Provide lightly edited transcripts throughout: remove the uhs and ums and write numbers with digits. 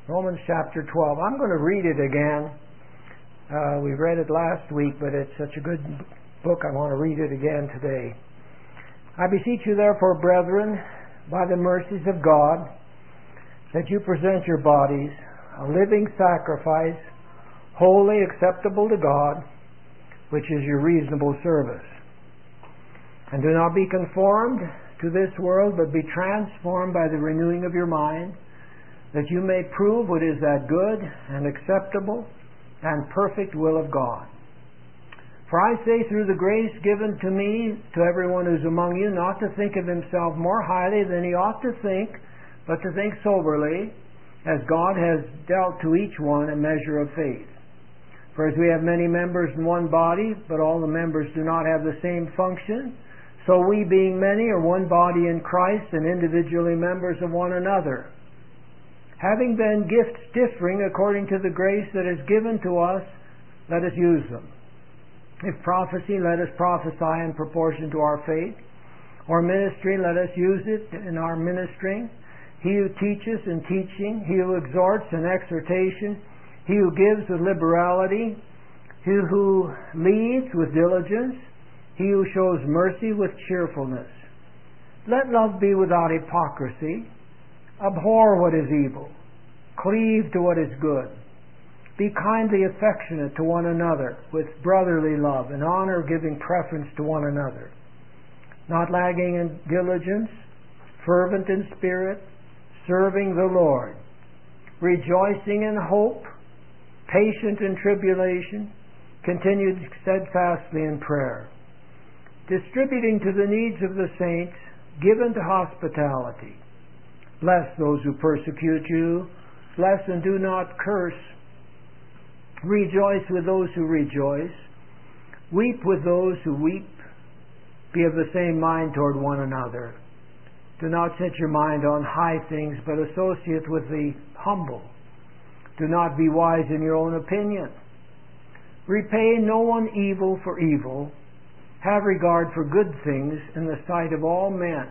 Romans chapter 12. I'm going to read it again. We read it last week, but it's such a good book, I want to read it again today. I beseech you therefore, brethren, by the mercies of God, that you present your bodies a living sacrifice, holy, acceptable to God, which is your reasonable service. And do not be conformed to this world, but be transformed by the renewing of your mind, that you may prove what is that good and acceptable and perfect will of God. For I say, through the grace given to me, to everyone who's among you, not to think of himself more highly than he ought to think, but to think soberly, as God has dealt to each one a measure of faith. For as we have many members in one body, but all the members do not have the same function, so we, being many, are one body in Christ, and individually members of one another. Having then gifts differing according to the grace that is given to us, let us use them. If prophecy, let us prophesy in proportion to our faith. Or ministry, let us use it in our ministering. He who teaches in teaching, he who exhorts in exhortation, he who gives with liberality, he who leads with diligence, he who shows mercy with cheerfulness. Let love be without hypocrisy. Abhor what is evil. Cleave to what is good. Be kindly affectionate to one another with brotherly love and honor, giving preference to one another. Not lagging in diligence, fervent in spirit, serving the Lord. Rejoicing in hope, patient in tribulation, continued steadfastly in prayer. Distributing to the needs of the saints, given to hospitality. Bless those who persecute you. Bless and do not curse. Rejoice with those who rejoice. Weep with those who weep. Be of the same mind toward one another. Do not set your mind on high things, but associate with the humble. Do not be wise in your own opinion. Repay no one evil for evil. Have regard for good things in the sight of all men.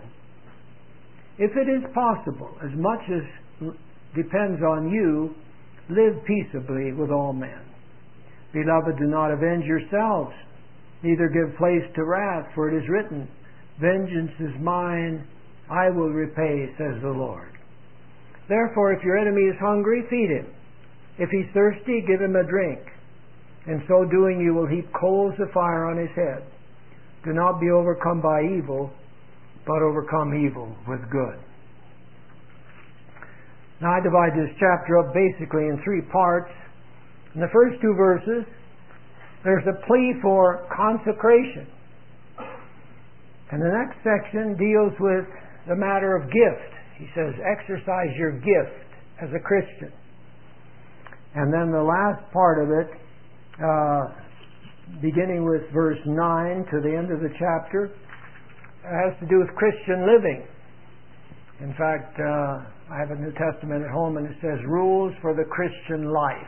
If it is possible, as much as depends on you, live peaceably with all men. Beloved, do not avenge yourselves, neither give place to wrath, for it is written, vengeance is mine, I will repay, says the Lord. Therefore, if your enemy is hungry, feed him. If he's thirsty, give him a drink. In so doing, you will heap coals of fire on his head. Do not be overcome by evil, but overcome evil with good. Now I divide this chapter up basically in three parts. In the first two verses, there's a plea for consecration. And the next section deals with the matter of gift. He says, exercise your gift as a Christian. And then the last part of it, beginning with verse 9 to the end of the chapter, has to do with Christian living. In fact, I have a New Testament at home and it says, rules for the Christian life.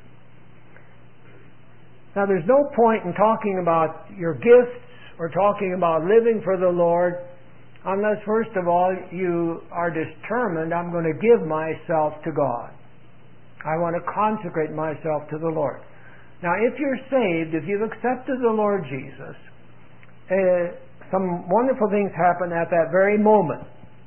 Now there's no point in talking about your gifts or talking about living for the Lord unless first of all you are determined, I'm going to give myself to God. I want to consecrate myself to the Lord. Now if you're saved, if you've accepted the Lord Jesus, some wonderful things happen at that very moment.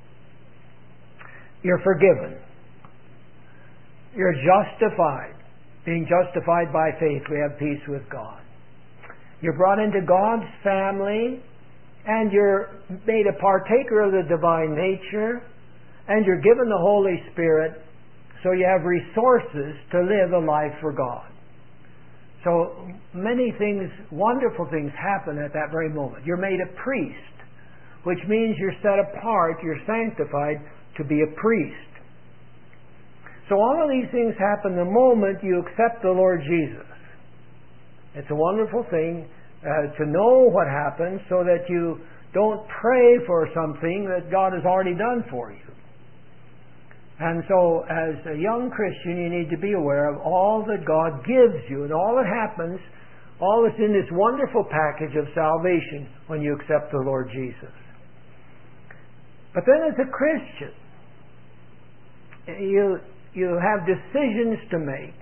You're forgiven. You're justified. Being justified by faith, we have peace with God. You're brought into God's family, and you're made a partaker of the divine nature, and you're given the Holy Spirit, so you have resources to live a life for God. So many things, wonderful things happen at that very moment. You're made a priest, which means you're set apart, you're sanctified to be a priest. So all of these things happen the moment you accept the Lord Jesus. It's a wonderful thing to know what happens so that you don't pray for something that God has already done for you. And so as a young Christian, you need to be aware of all that God gives you and all that happens, all that's in this wonderful package of salvation when you accept the Lord Jesus. But then as a Christian, you have decisions to make.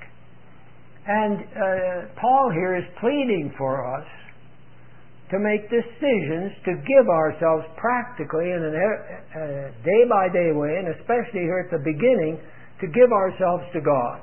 And Paul here is pleading for us to make decisions to give ourselves practically in a day-by-day way, and especially here at the beginning, to give ourselves to God.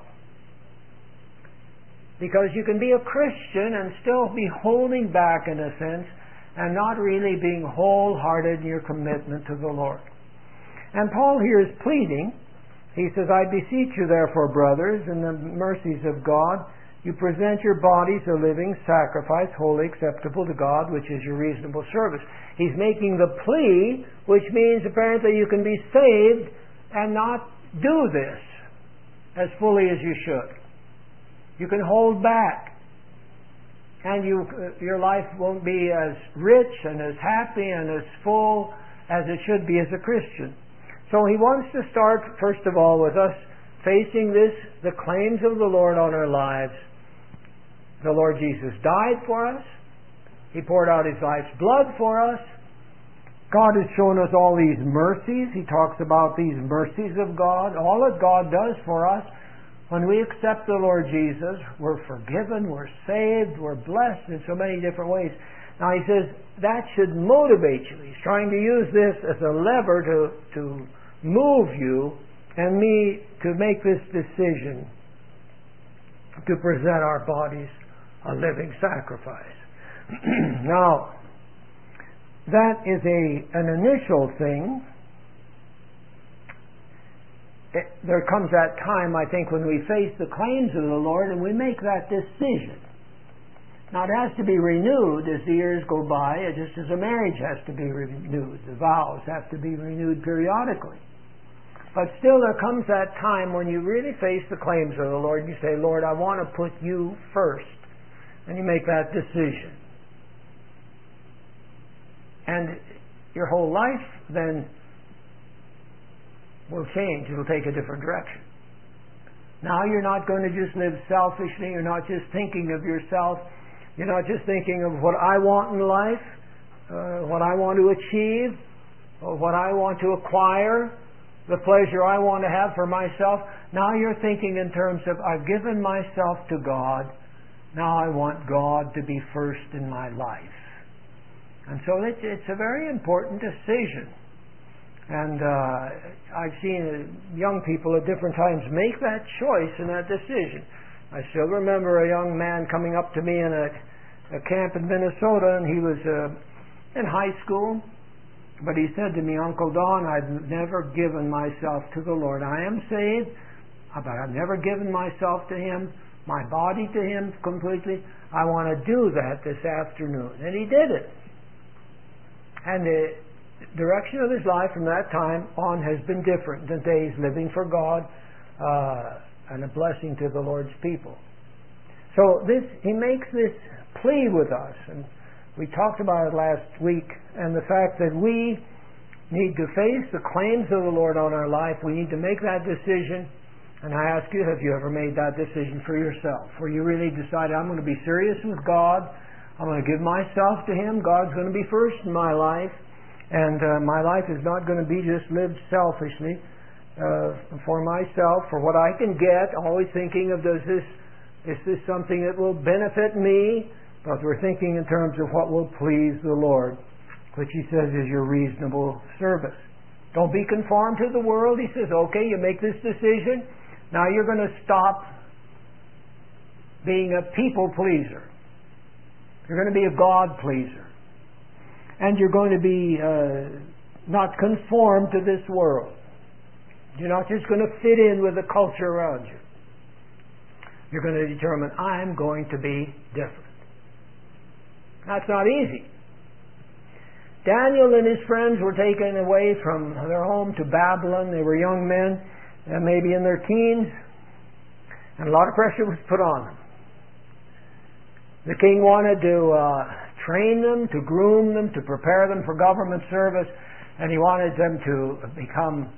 Because you can be a Christian and still be holding back in a sense and not really being wholehearted in your commitment to the Lord. And Paul here is pleading. He says, I beseech you therefore, brothers, in the mercies of God, you present your bodies a living sacrifice, wholly acceptable to God, which is your reasonable service. He's making the plea, which means apparently you can be saved and not do this as fully as you should. You can hold back, and your life won't be as rich and as happy and as full as it should be as a Christian. So he wants to start, first of all, with us facing the claims of the Lord on our lives. The Lord Jesus died for us. He poured out His life's blood for us. God has shown us all these mercies. He talks about these mercies of God, all that God does for us. When we accept the Lord Jesus, we're forgiven, we're saved, we're blessed in so many different ways. Now he says that should motivate you. He's trying to use this as a lever to move you and me to make this decision to present our bodies a living sacrifice. Now, that is an initial thing. There comes that time, I think, when we face the claims of the Lord and we make that decision. Now, it has to be renewed as the years go by, just as a marriage has to be renewed. The vows have to be renewed periodically. But still, there comes that time when you really face the claims of the Lord and you say, Lord, I want to put you first. And you make that decision. And your whole life then will change. It'll take a different direction. Now you're not going to just live selfishly. You're not just thinking of yourself. You're not just thinking of what I want in life, what I want to achieve, or what I want to acquire, the pleasure I want to have for myself. Now you're thinking in terms of, I've given myself to God. Now I want God to be first in my life. And so it's a very important decision. And I've seen young people at different times make that choice and that decision. I still remember a young man coming up to me in a camp in Minnesota, and he was in high school. But he said to me, Uncle Don, I've never given myself to the Lord. I am saved, but I've never given myself to Him, my body to Him completely. I want to do that this afternoon. And he did it. And the direction of his life from that time on has been different than days living for God and a blessing to the Lord's people. So he makes this plea with us, and we talked about it last week, and the fact that we need to face the claims of the Lord on our life. We need to make that decision. And I ask you, have you ever made that decision for yourself, where you really decided, I'm going to be serious with God, I'm going to give myself to Him, God's going to be first in my life, and my life is not going to be just lived selfishly for myself, for what I can get, always thinking of, is this something that will benefit me? But we're thinking in terms of what will please the Lord, which He says is your reasonable service. Don't be conformed to the world. He says, okay, you make this decision. Now you're going to stop being a people pleaser. You're going to be a God pleaser. And you're going to be not conformed to this world. You're not just going to fit in with the culture around you. You're going to determine, I'm going to be different. That's not easy. Daniel and his friends were taken away from their home to Babylon. They were young men, maybe in their teens, and a lot of pressure was put on them. The king wanted to train them, to groom them, to prepare them for government service, and he wanted them to become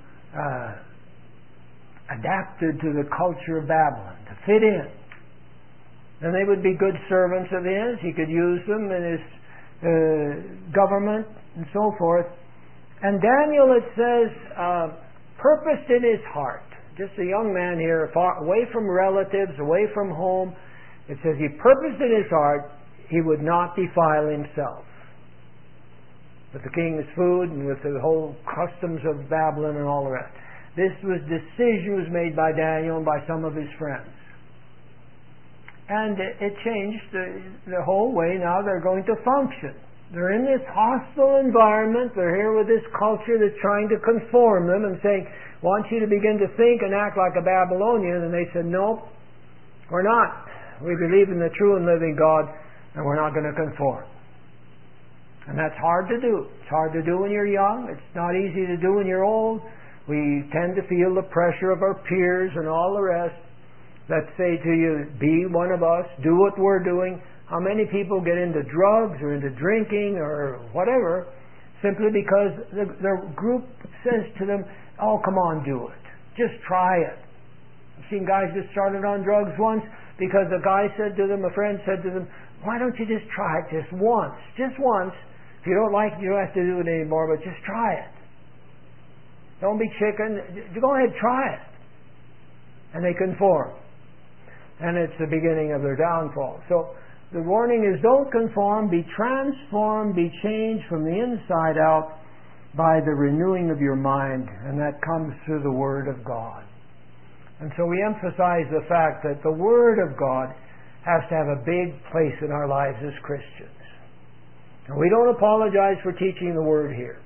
adapted to the culture of Babylon, to fit in. And they would be good servants of his. He could use them in his government and so forth. And Daniel, it says, purposed in his heart. just a young man here, far away from relatives, away from home. It says he purposed in his heart he would not defile himself with the king's food and with the whole customs of Babylon and all the rest. This decision was made by Daniel and by some of his friends. And it changed the whole way now they're going to function. They're in this hostile environment. They're here with this culture that's trying to conform them and saying, want you to begin to think and act like a Babylonian. And they said, nope, we're not. We believe in the true and living God, and we're not going to conform. And that's hard to do. It's hard to do when you're young. It's not easy to do when you're old. We tend to feel the pressure of our peers and all the rest that say to you, be one of us, do what we're doing. How many people get into drugs or into drinking or whatever simply because their group says to them, oh, come on, do it. Just try it. I've seen guys that started on drugs once because a guy said to them, a friend said to them, why don't you just try it just once? Just once. If you don't like it, you don't have to do it anymore, but just try it. Don't be chicken. Go ahead, try it. And they conform. And it's the beginning of their downfall. So the warning is, don't conform, be transformed, be changed from the inside out by the renewing of your mind, and that comes through the Word of God. And so we emphasize the fact that the Word of God has to have a big place in our lives as Christians. And we don't apologize for teaching the Word here.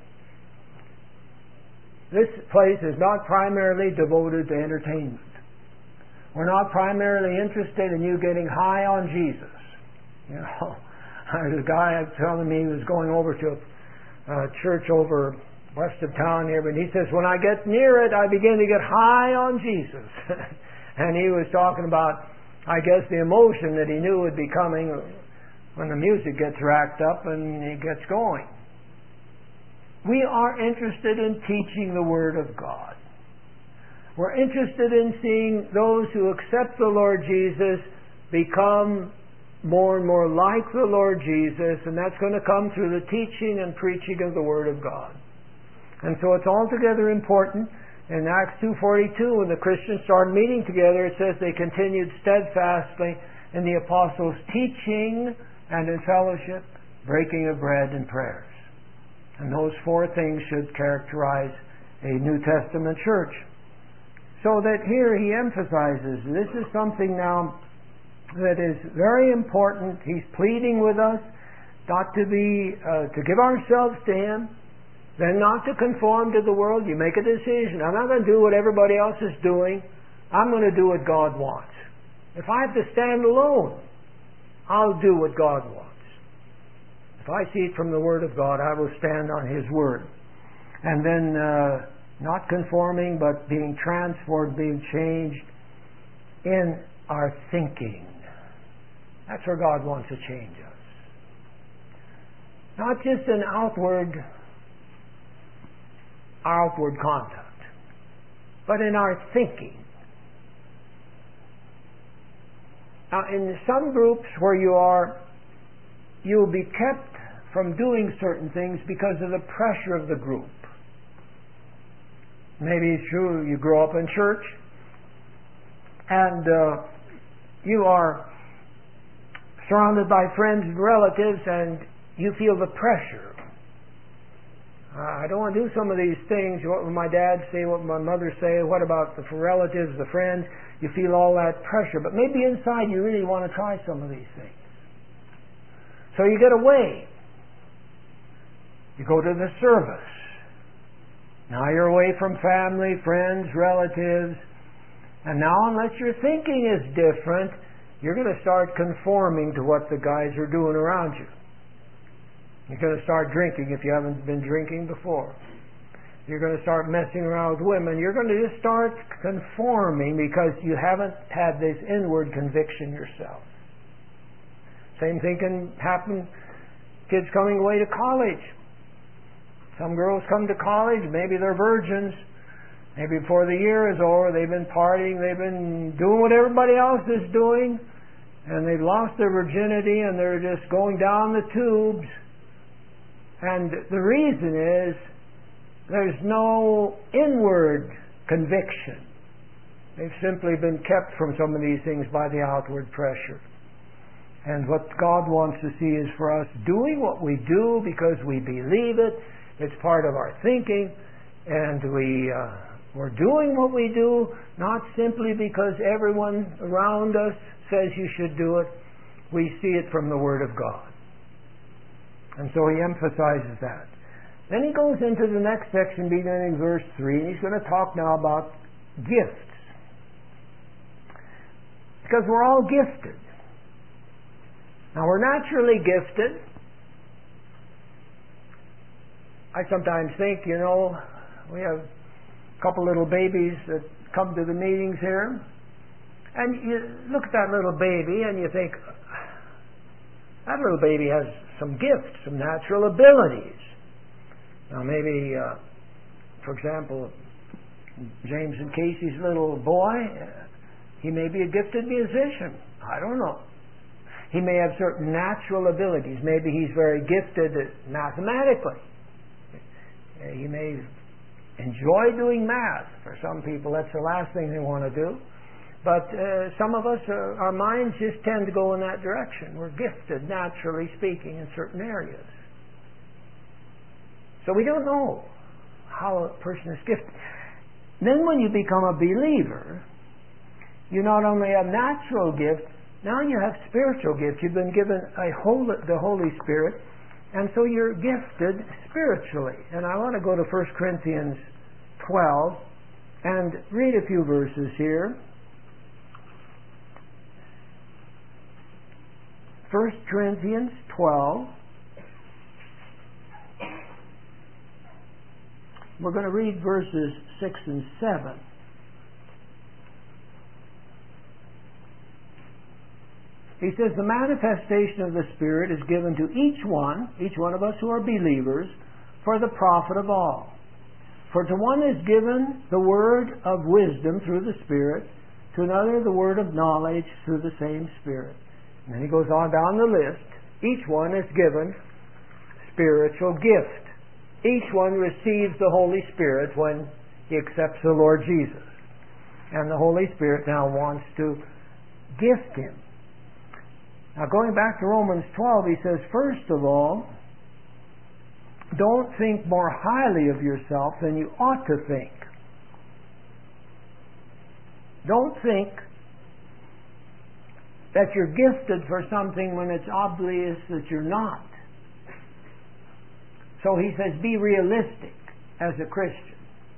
This place is not primarily devoted to entertainment. We're not primarily interested in you getting high on Jesus. You know, there's a guy telling me he was going over to a church over west of town here, but he says, when I get near it, I begin to get high on Jesus. And he was talking about, I guess, the emotion that he knew would be coming when the music gets racked up and he gets going. We are interested in teaching the Word of God. We're interested in seeing those who accept the Lord Jesus become more and more like the Lord Jesus, and that's going to come through the teaching and preaching of the Word of God. And so it's altogether important. In Acts 2:42, when the Christians started meeting together, it says they continued steadfastly in the apostles' teaching and in fellowship, breaking of bread and prayers. And those four things should characterize a New Testament church. So that here he emphasizes, this is something now that is very important. He's pleading with us not to be, to give ourselves to Him, then not to conform to the world. You make a decision. I'm not going to do what everybody else is doing. I'm going to do what God wants. If I have to stand alone, I'll do what God wants. If I see it from the Word of God, I will stand on His Word. And then not conforming, but being transformed, being changed in our thinking. That's where God wants to change us. Not just in outward conduct, but in our thinking. Now, in some groups where you are, you will be kept from doing certain things because of the pressure of the group. Maybe it's true you grow up in church and you are surrounded by friends and relatives and you feel the pressure. I don't want to do some of these things. What would my dad say? What would my mother say? What about the relatives, the friends? You feel all that pressure. But maybe inside you really want to try some of these things. So you get away. You go to the service. Now you're away from family, friends, relatives. And now, unless your thinking is different, you're going to start conforming to what the guys are doing around you. You're going to start drinking if you haven't been drinking before. You're going to start messing around with women. You're going to just start conforming because you haven't had this inward conviction yourself. Same thing can happen, kids coming away to college. Some girls come to college, maybe they're virgins. Maybe before the year is over, they've been partying, they've been doing what everybody else is doing, and they've lost their virginity and they're just going down the tubes. And the reason is there's no inward conviction. They've simply been kept from some of these things by the outward pressure. And what God wants to see is for us doing what we do because we believe it. It's part of our thinking. And we're doing what we do not simply because everyone around us says you should do it. We see it from the Word of God. And so he emphasizes that. Then he goes into the next section beginning in verse 3, and he's going to talk now about gifts. Because we're all gifted. Now, we're naturally gifted. I sometimes think, we have a couple little babies that come to the meetings here, and you look at that little baby and you think, that little baby has some gifts, some natural abilities. Now, maybe, for example, James and Casey's little boy, he may be a gifted musician. I don't know. He may have certain natural abilities. Maybe he's very gifted mathematically. He may enjoy doing math. For some people, that's the last thing they want to do. But some of us, our minds just tend to go in that direction. We're gifted, naturally speaking, in certain areas. So we don't know how a person is gifted. Then when you become a believer, you not only have natural gifts, now you have spiritual gifts. You've been given the Holy Spirit, and so you're gifted spiritually. And I want to go to 1 Corinthians 12 and read a few verses here. 1 Corinthians 12. We're going to read verses 6 and 7. He says, the manifestation of the Spirit is given to each one of us who are believers, for the profit of all. For to one is given the word of wisdom through the Spirit, to another the word of knowledge through the same Spirit. And then he goes on down the list. Each one is given spiritual gift. Each one receives the Holy Spirit when he accepts the Lord Jesus. And the Holy Spirit now wants to gift him. Now, going back to Romans 12, he says, first of all, don't think more highly of yourself than you ought to think. Don't think that you're gifted for something when it's obvious that you're not. So he says, be realistic as a Christian.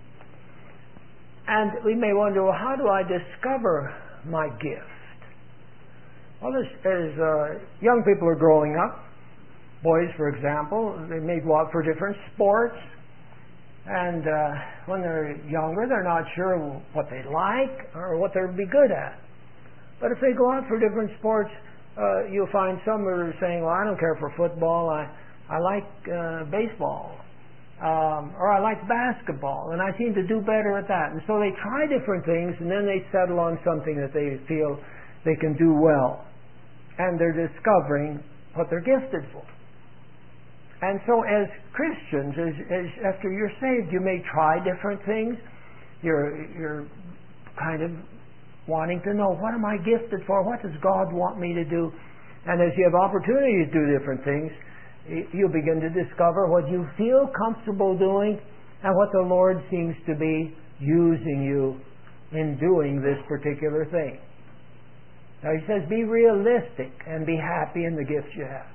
And we may wonder, well, how do I discover my gift? Well, as young people are growing up, boys, for example, they may go out for different sports, and when they're younger, they're not sure what they like or what they'll be good at. But if they go out for different sports, you'll find some are saying, well, I don't care for football, I like baseball, or I like basketball, and I seem to do better at that. And so they try different things, and then they settle on something that they feel they can do well. And they're discovering what they're gifted for. And so as Christians, as after you're saved, you may try different things. You're kind of wanting to know, what am I gifted for? What does God want me to do? And as you have opportunity to do different things, you begin to discover what you feel comfortable doing and what the Lord seems to be using you in doing this particular thing. Now he says, be realistic and be happy in the gifts you have.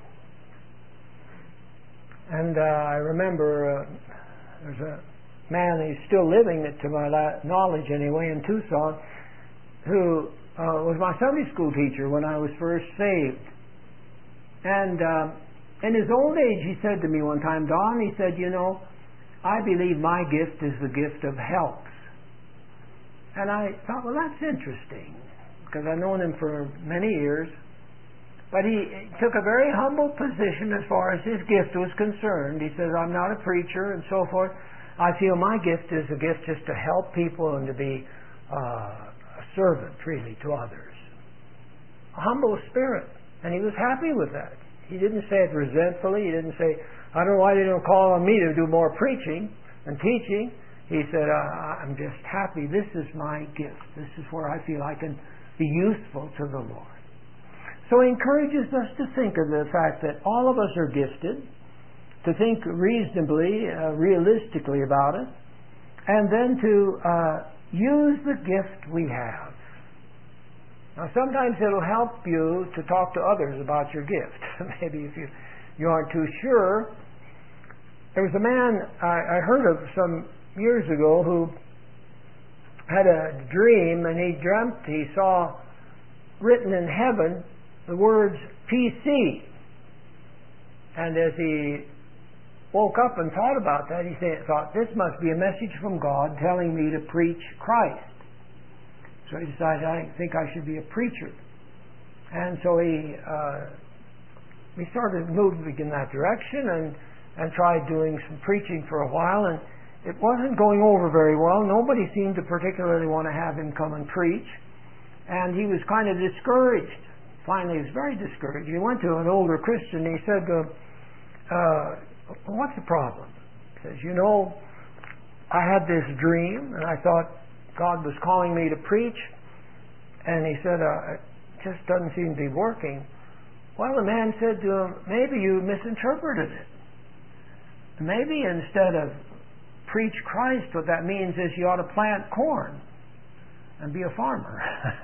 And I remember there's a man, he's still living, to my knowledge anyway, in Tucson, who was my Sunday school teacher when I was first saved. And in his old age, he said to me one time, Don, he said, I believe my gift is the gift of helps. And I thought, well, that's interesting, because I've known him for many years. But he took a very humble position as far as his gift was concerned. He says, I'm not a preacher and so forth. I feel my gift is a gift just to help people and to be a servant, really, to others. A humble spirit. And he was happy with that. He didn't say it resentfully. He didn't say, I don't know why they don't call on me to do more preaching and teaching. he said, I'm just happy. This is my gift. This is where I feel I can be useful to the Lord. So he encourages us to think of the fact that all of us are gifted, to think reasonably, realistically about it, and then to use the gift we have. Now, sometimes it'll help you to talk to others about your gift. Maybe if you aren't too sure. There was a man I heard of some years ago who had a dream, and he saw written in heaven the words PC. And as he woke up and thought about that, he thought, this must be a message from God telling me to preach Christ. So he decided, I think I should be a preacher. And so he started moving in that direction and tried doing some preaching for a while, and it wasn't going over very well. Nobody seemed to particularly want to have him come and preach, and he was kind of discouraged. Finally, he was very discouraged. He went to an older Christian, and he said to him, what's the problem? He says, I had this dream, and I thought God was calling me to preach, and he said, it just doesn't seem to be working. Well, the man said to him, maybe you misinterpreted it. Maybe instead of preach Christ, what that means is you ought to plant corn and be a farmer.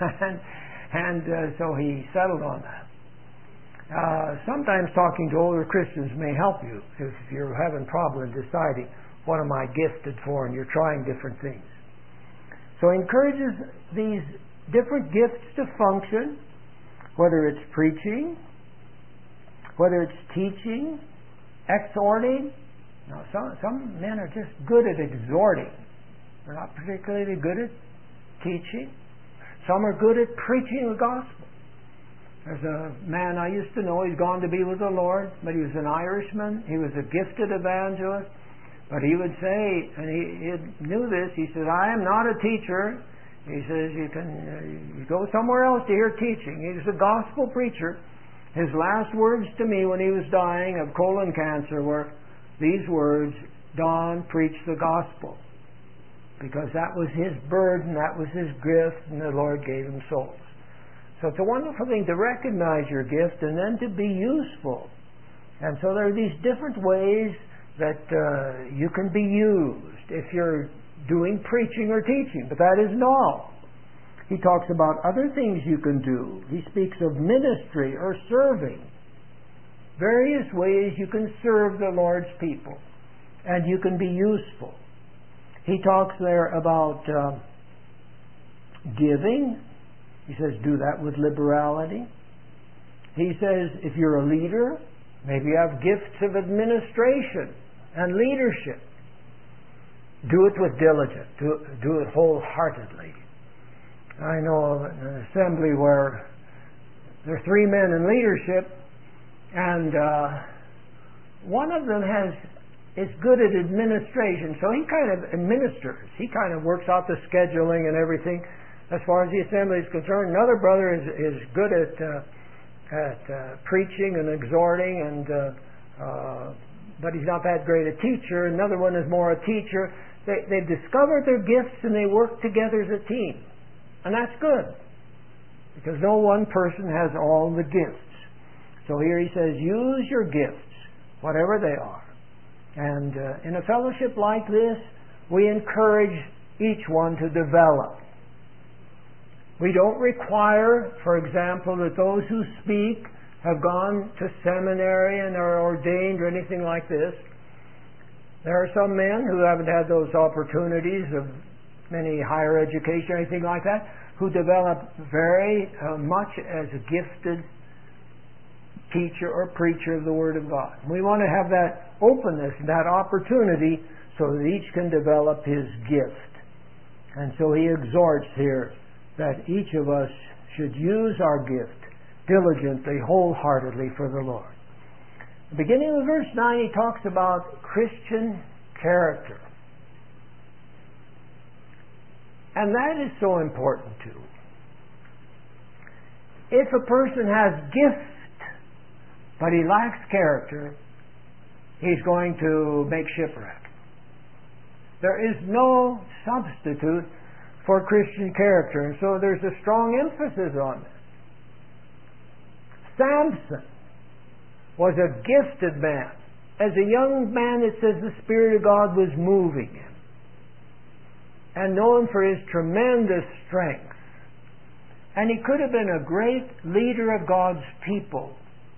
So he settled on that. Sometimes talking to older Christians may help you if you're having trouble in deciding what am I gifted for, and you're trying different things. So he encourages these different gifts to function, whether it's preaching, whether it's teaching, exhorting. Now, some men are just good at exhorting. They're not particularly good at teaching. Some are good at preaching the gospel. There's a man I used to know, he's gone to be with the Lord, but he was an Irishman. He was a gifted evangelist. But he would say, and he knew this, he said, I am not a teacher. He says, you go somewhere else to hear teaching. He was a gospel preacher. His last words to me when he was dying of colon cancer were these words, Don, preach the gospel. Because that was his burden, that was his gift, and the Lord gave him souls. So it's a wonderful thing to recognize your gift and then to be useful. And so there are these different ways that you can be used if you're doing preaching or teaching, but that isn't all. He talks about other things you can do. He speaks of ministry or serving. Various ways you can serve the Lord's people, and you can be useful. He talks there about giving. He says, do that with liberality. He says, if you're a leader, maybe you have gifts of administration and leadership. Do it with diligence. Do it wholeheartedly. I know of an assembly where there are 3 men in leadership, and one of them is good at administration, so he kind of administers. He kind of works out the scheduling and everything as far as the assembly is concerned. Another brother is good at preaching and exhorting, but he's not that great a teacher. Another one is more a teacher. They've discovered their gifts and they work together as a team. And that's good, because no one person has all the gifts. So here he says, use your gifts, whatever they are. And in a fellowship like this, we encourage each one to develop. We don't require, for example, that those who speak have gone to seminary and are ordained or anything like this. There are some men who haven't had those opportunities of any higher education or anything like that, who develop very much as a gifted teacher or preacher of the Word of God. We want to have that openness, that opportunity, so that each can develop his gift. And so he exhorts here that each of us should use our gift diligently, wholeheartedly for the Lord. Beginning of verse 9, he talks about Christian character. And that is so important too. If a person has gift, but he lacks character, he's going to make shipwreck. There is no substitute for Christian character. And so there's a strong emphasis on this. Samson was a gifted man. As a young man, it says the Spirit of God was moving him. And known for his tremendous strength. And he could have been a great leader of God's people.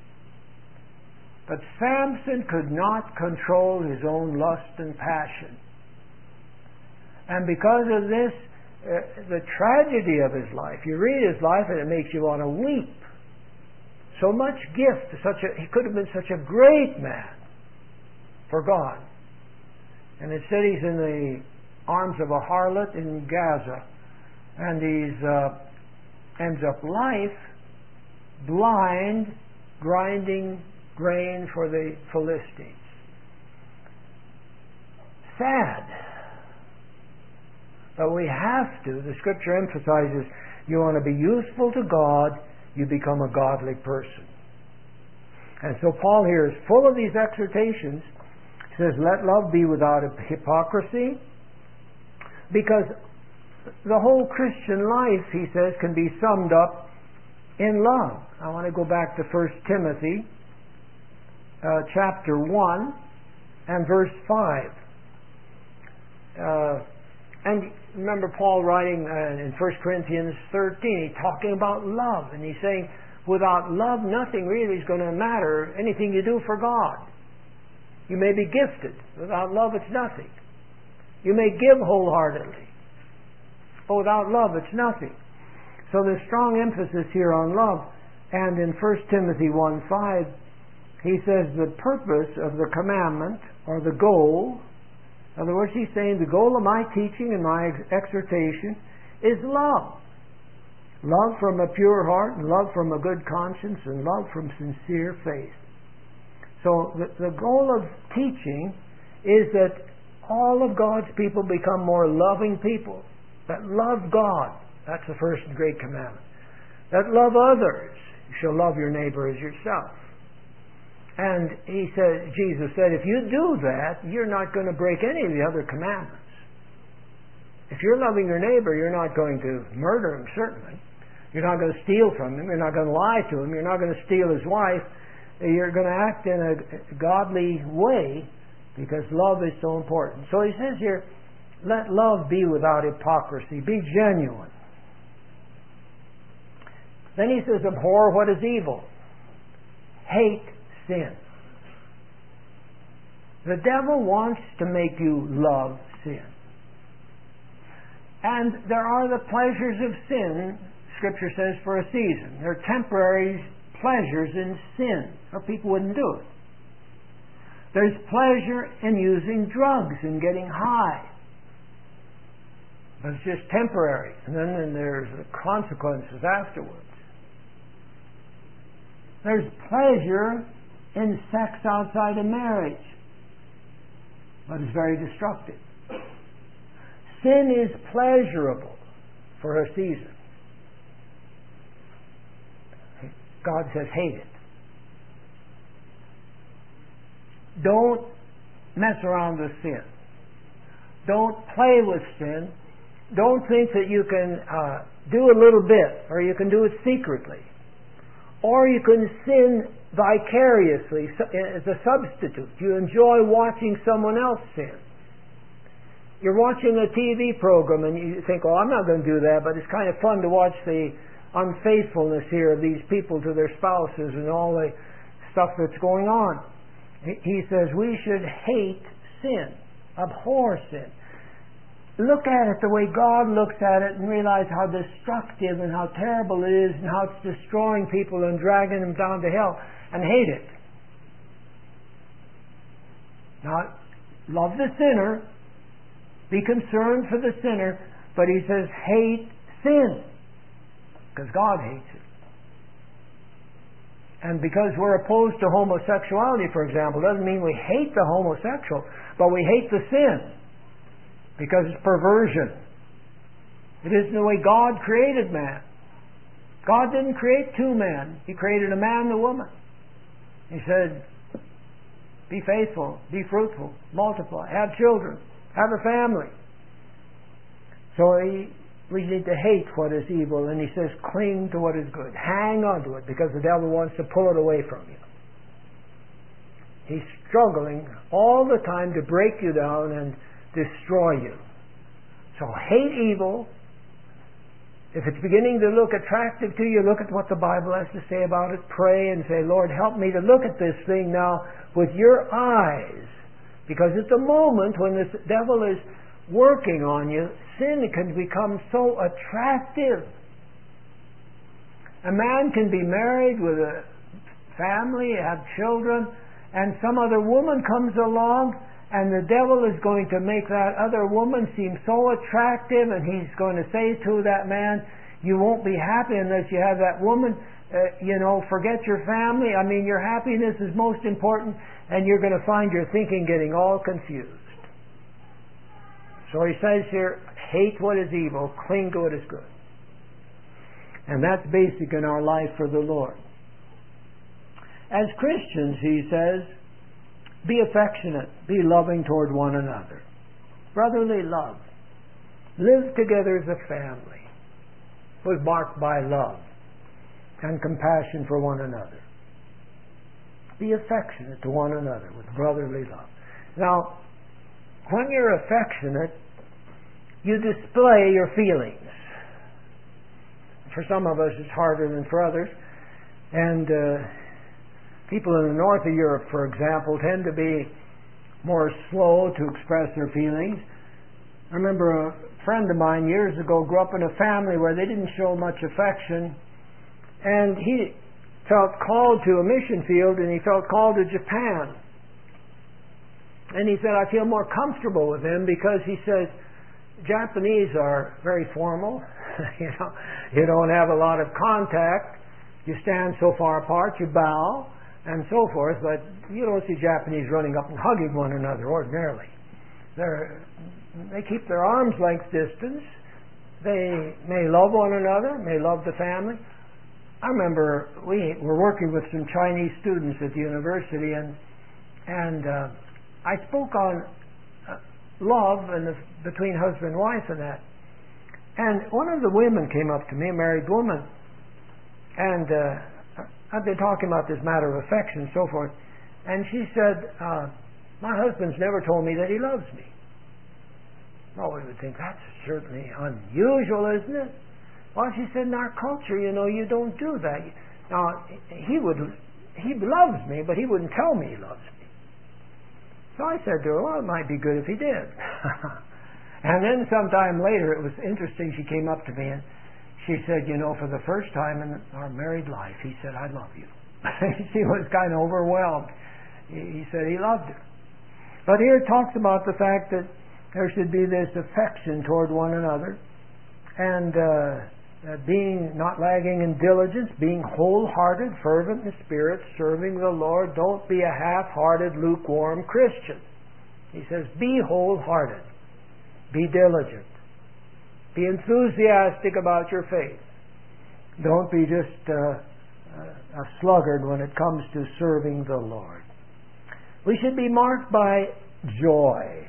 But Samson could not control his own lust and passion. And because of this, the tragedy of his life, you read his life and it makes you want to weep. So much gift, he could have been such a great man for God. And it said he's in the arms of a harlot in Gaza. And he's ends up life blind, grinding grain for the Philistines. Sad. But we have to. The Scripture emphasizes you want to be useful to God, you become a godly person. And so Paul here is full of these exhortations. He says, let love be without hypocrisy, because the whole Christian life, he says, can be summed up in love. I want to go back to 1 Timothy chapter 1 and verse 5. And remember Paul writing in 1 Corinthians 13, he's talking about love, and he's saying, without love, nothing really is going to matter, anything you do for God. You may be gifted. Without love, it's nothing. You may give wholeheartedly. But without love, it's nothing. So there's strong emphasis here on love. And in 1 Timothy 1:5, he says the purpose of the commandment, or the goal, in other words, he's saying the goal of my teaching and my exhortation is love. Love from a pure heart, and love from a good conscience, and love from sincere faith. So the goal of teaching is that all of God's people become more loving people. That love God. That's the first and great commandment. That love others. You shall love your neighbor as yourself. And Jesus said, if you do that, you're not going to break any of the other commandments. If you're loving your neighbor, you're not going to murder him, certainly. You're not going to steal from him. You're not going to lie to him. You're not going to steal his wife. You're going to act in a godly way, because love is so important. So he says here, let love be without hypocrisy. Be genuine. Then he says, abhor what is evil. Hate sin. The devil wants to make you love sin. And there are the pleasures of sin, Scripture says, for a season. There are temporary pleasures in sin, or people wouldn't do it. There's pleasure in using drugs and getting high. But it's just temporary. And then there's the consequences afterwards. There's pleasure in sex outside of marriage. But it's very destructive. Sin is pleasurable for a season. God says hate it. Don't mess around with sin. Don't play with sin. Don't think that you can do a little bit, or you can do it secretly. Or you can sin vicariously as a substitute. You enjoy watching someone else sin. You're watching a TV program and you think, oh, I'm not going to do that, but it's kind of fun to watch the unfaithfulness here of these people to their spouses and all the stuff that's going on. He says we should hate sin, abhor sin. Look at it the way God looks at it and realize how destructive and how terrible it is and how it's destroying people and dragging them down to hell, and hate it. Now, love the sinner, be concerned for the sinner, but he says hate sin, because God hates it. And because we're opposed to homosexuality, for example, doesn't mean we hate the homosexual, but we hate the sin. Because it's perversion. It isn't the way God created man. God didn't create two men. He created a man and a woman. He said, be faithful, be fruitful, multiply, have children. have a family. So we need to hate what is evil, and he says cling to what is good. Hang on to it, because the devil wants to pull it away from you. He's struggling all the time to break you down and destroy you. So hate evil. If it's beginning to look attractive to you, look at what the Bible has to say about it. Pray and say, Lord, help me to look at this thing now with your eyes. Because at the moment when the devil is working on you, sin can become so attractive. A man can be married with a family, have children, and some other woman comes along, and the devil is going to make that other woman seem so attractive, and he's going to say to that man, you won't be happy unless you have that woman. Forget your family. I mean, your happiness is most important, and you're going to find your thinking getting all confused. So he says here, hate what is evil, cling to what is good. And that's basic in our life for the Lord. As Christians, he says, be affectionate, be loving toward one another. Brotherly love. Live together as a family, was marked by love and compassion for one another. Be affectionate to one another with brotherly love. Now, when you're affectionate, you display your feelings. For some of us, it's harder than for others. And people in the north of Europe, for example, tend to be more slow to express their feelings. I remember a friend of mine years ago grew up in a family where they didn't show much affection, and he felt called to a mission field, and he felt called to Japan. And he said, I feel more comfortable with him because he says, Japanese are very formal. You don't have a lot of contact. You stand so far apart, you bow, and so forth, but you don't see Japanese running up and hugging one another ordinarily. They keep their arm's length distance. They may love one another, may love the family. I remember we were working with some Chinese students at the university, and I spoke on love and between husband and wife and that. And one of the women came up to me, a married woman, and I've been talking about this matter of affection and so forth, and she said, my husband's never told me that he loves me. Well, we would think that's certainly unusual, isn't it? Well, she said, in our culture, you don't do that. Now, he loves me, but he wouldn't tell me he loves me. So I said to her, well, it might be good if he did. And then sometime later, it was interesting, she came up to me and she said, for the first time in our married life, he said, I love you. She was kind of overwhelmed. He said he loved her. But here it talks about the fact that there should be this affection toward one another, and being not lagging in diligence, being wholehearted, fervent in spirit, serving the Lord. Don't be a half-hearted, lukewarm Christian. He says, be wholehearted. Be diligent. Be enthusiastic about your faith. Don't be just a sluggard when it comes to serving the Lord. We should be marked by joy,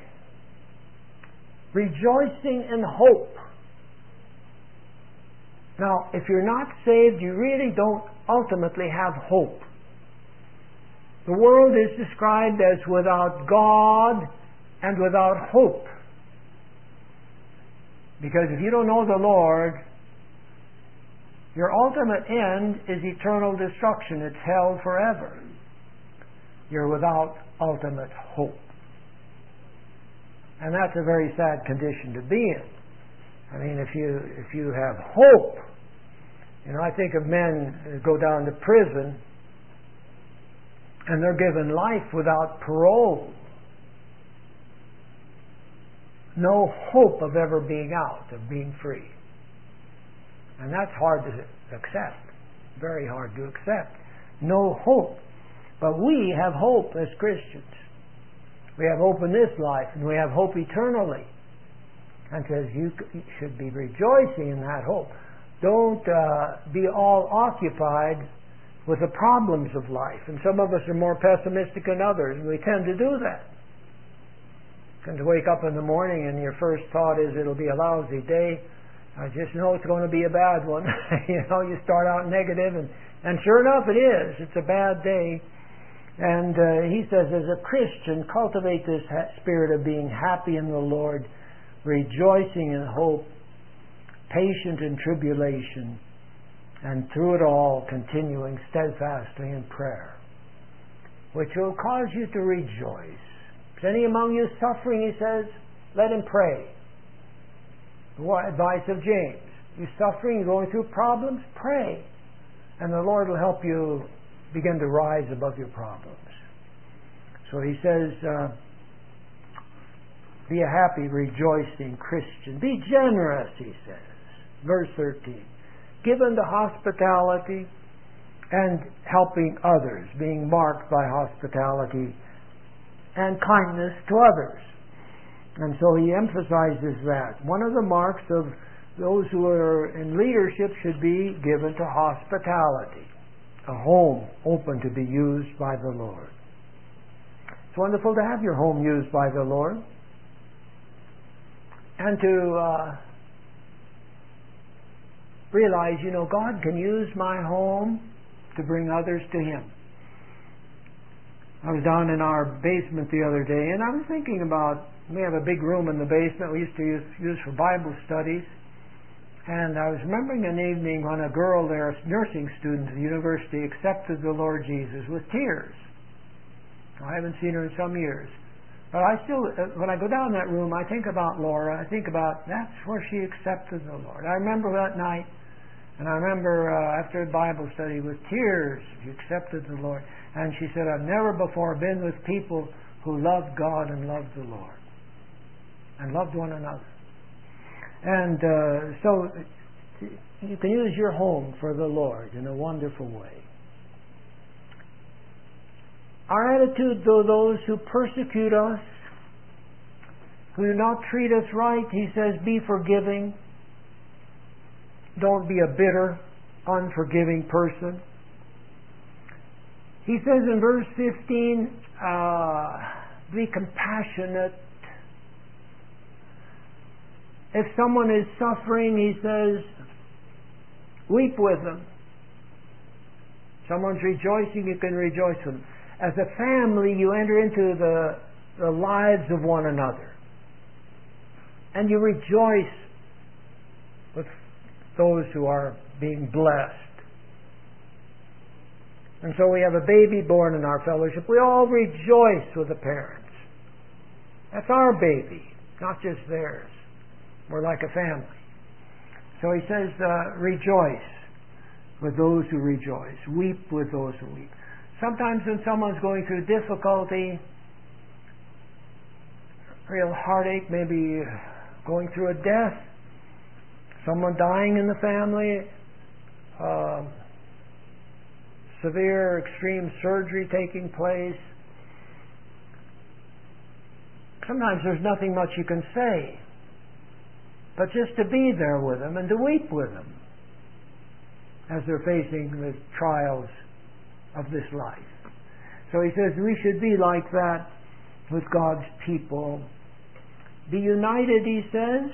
rejoicing in hope. Now, if you're not saved, you really don't ultimately have hope. The world is described as without God and without hope. Because if you don't know the Lord, your ultimate end is eternal destruction. It's hell forever. You're without ultimate hope. And that's a very sad condition to be in. I mean, if you have hope, I think of men who go down to prison and they're given life without parole. No hope of ever being out, of being free. And that's hard to accept. Very hard to accept. No hope. But we have hope as Christians. We have hope in this life, and we have hope eternally. And says you should be rejoicing in that hope. Don't be all occupied with the problems of life. And some of us are more pessimistic than others, and we tend to do that. And to wake up in the morning and your first thought is it'll be a lousy day, I just know it's going to be a bad one. You start out negative, and sure enough it is. It's a bad day. And he says, as a Christian, cultivate this spirit of being happy in the Lord, rejoicing in hope, patient in tribulation, and through it all continuing steadfastly in prayer, which will cause you to rejoice. Is any among you suffering, he says, let him pray. What advice of James? You suffering, you're going through problems? Pray. And the Lord will help you begin to rise above your problems. So he says, be a happy, rejoicing Christian. Be generous, he says. Verse 13. Given to hospitality and helping others, being marked by hospitality and kindness to others. And so he emphasizes that. One of the marks of those who are in leadership should be given to hospitality, a home open to be used by the Lord. It's wonderful to have your home used by the Lord, and to realize, God can use my home to bring others to Him. I was down in our basement the other day, and I was thinking about, we have a big room in the basement we used to use for Bible studies, and I was remembering an evening when a girl there, a nursing student at the university, accepted the Lord Jesus with tears. I haven't seen her in some years. But I still, when I go down that room, I think about Laura. I think about, that's where she accepted the Lord. I remember that night, and I remember after a Bible study with tears, she accepted the Lord. And she said, I've never before been with people who loved God and loved the Lord and loved one another. And so you can use your home for the Lord in a wonderful way. Our attitude, though, those who persecute us, who do not treat us right, he says, be forgiving. Don't be a bitter, unforgiving person. He says in verse 15, be compassionate. If someone is suffering, he says, weep with them. Someone's rejoicing, you can rejoice with them. As a family, you enter into the lives of one another. And you rejoice with those who are being blessed. And so we have a baby born in our fellowship. We all rejoice with the parents. That's our baby, not just theirs. We're like a family. So he says, rejoice with those who rejoice. Weep with those who weep. Sometimes when someone's going through difficulty, real heartache, maybe going through a death, someone dying in the family, severe, extreme surgery taking place, sometimes there's nothing much you can say, but just to be there with them and to weep with them as they're facing the trials of this life. So he says we should be like that with God's people. Be united, he says,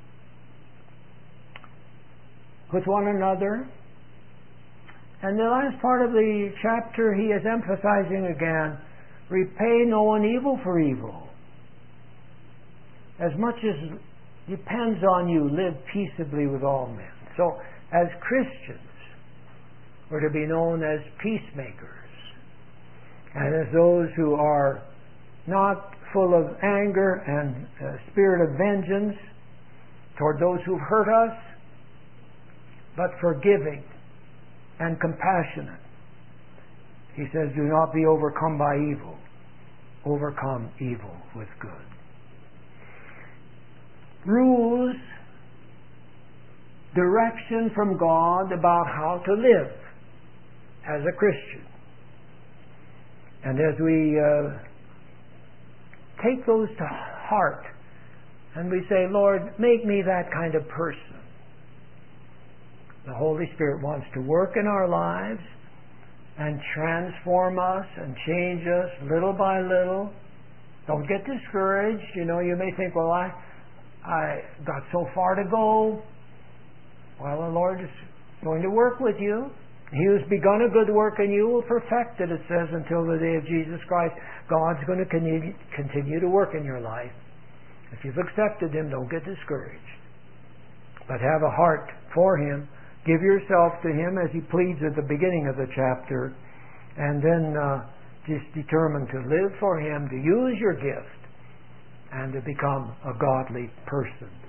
with one another. And the last part of the chapter he is emphasizing again, repay no one evil for evil. As much as depends on you, live peaceably with all men. So as Christians, we're to be known as peacemakers, and as those who are not full of anger and spirit of vengeance toward those who've hurt us, but forgiving and compassionate. He says, do not be overcome by evil. Overcome evil with good. Rules, direction from God about how to live as a Christian. And as we take those to heart and we say, Lord, make me that kind of person, the Holy Spirit wants to work in our lives and transform us and change us little by little Don't get discouraged. You know, you may think, well, I got so far to go. Well, the Lord is going to work with you. He who's begun a good work in you will perfect it, it says, until the day of Jesus Christ. God's going to continue to work in your life. If you've accepted Him, don't get discouraged. But have a heart for Him. Give yourself to Him as He pleads at the beginning of the chapter. And then just determine to live for Him, to use your gift, and to become a godly person.